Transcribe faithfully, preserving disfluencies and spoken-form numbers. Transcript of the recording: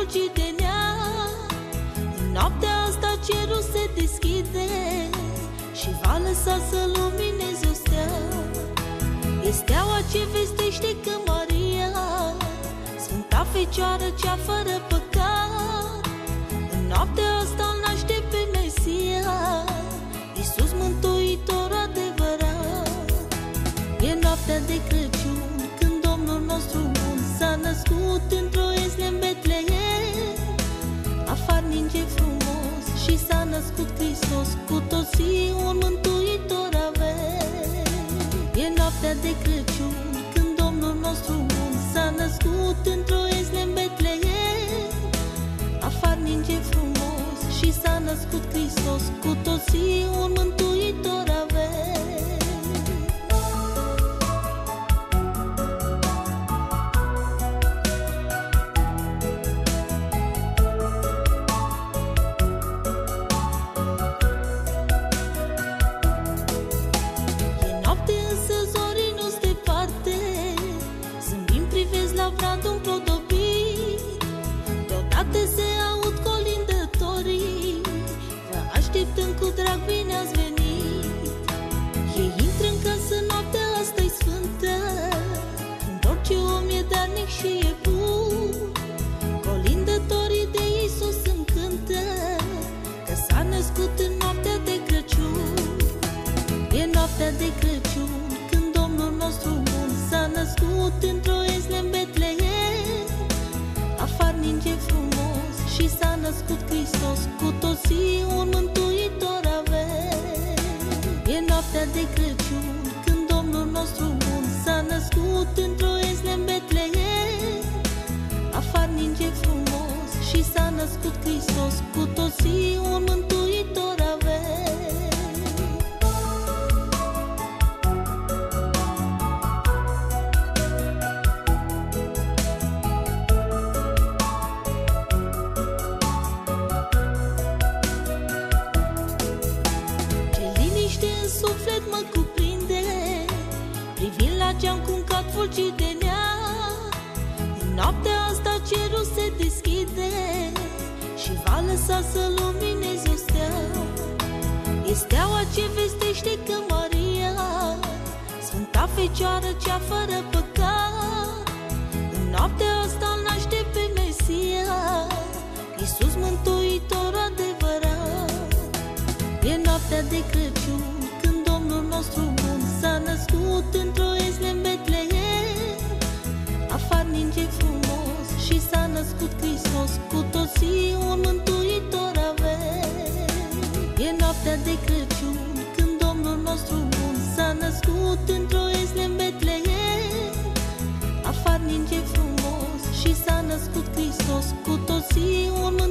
fulgidenia. În noaptea asta cerul se deschide și va lăsa să lumineze o stea. E steaua ce vestește că Maria, Sfânta Fecioară cea fără păcat, în noaptea asta îl naște pe Mesia, Iisus Mântuitor adevărat. E noaptea de Crăciun, când Domnul nostru bun s-a născut într-o iesle în Betlehem. Afară ninge frumos și s-a născut Hristos, cu toții un mântuitor avem. E noaptea de Crăciun, când Domnul nostru bun s-a născut într-o iesle în Betlehem. Afară ninge frumos și s-a născut Hristos, cu toții un mântuitor avem. Un plodobit, deodată se aud colindătorii, vă așteptăm cu drag, bine ați venit. Ei intră în casă, noaptea asta-i sfântă, când orice om e darnic și e bun. Colindătorii de Iisus încântă, că s-a născut în noaptea de Crăciun. E noaptea de Crăciun, când Domnul nostru bun s-a născut într-o iesle în Betlehem. Afară ninge frumos și s-a născut Hristos, cu toții un mântuitor avem. E noaptea de Crăciun, când Domnul nostru bun s-a născut într-o iesle în Betlehem. Afară ninge frumos și s-a născut Hristos, cu toții un mântuitor avem. Suflet mă cuprinde, privind la geam cum cad fulgidenia. În noaptea asta cerul se deschide și va lăsa să lumineze o stea. E steaua ce vestește că Maria, Sfânta Fecioară cea fără păcat, în noaptea asta îl naște pe Mesia, Iisus Mântuitor adevărat. E noaptea de Crăciun, când Domnul nostru bun s-a născut într-o iesle în Betlehem. Afară ninge frumos și s-a născut Hristos, cu toții un mântuitor avem. E noaptea de Crăciun, când Domnul nostru bun s-a născut într-o iesle în Betlehem. Afară ninge frumos și s-a născut Hristos, cu toții un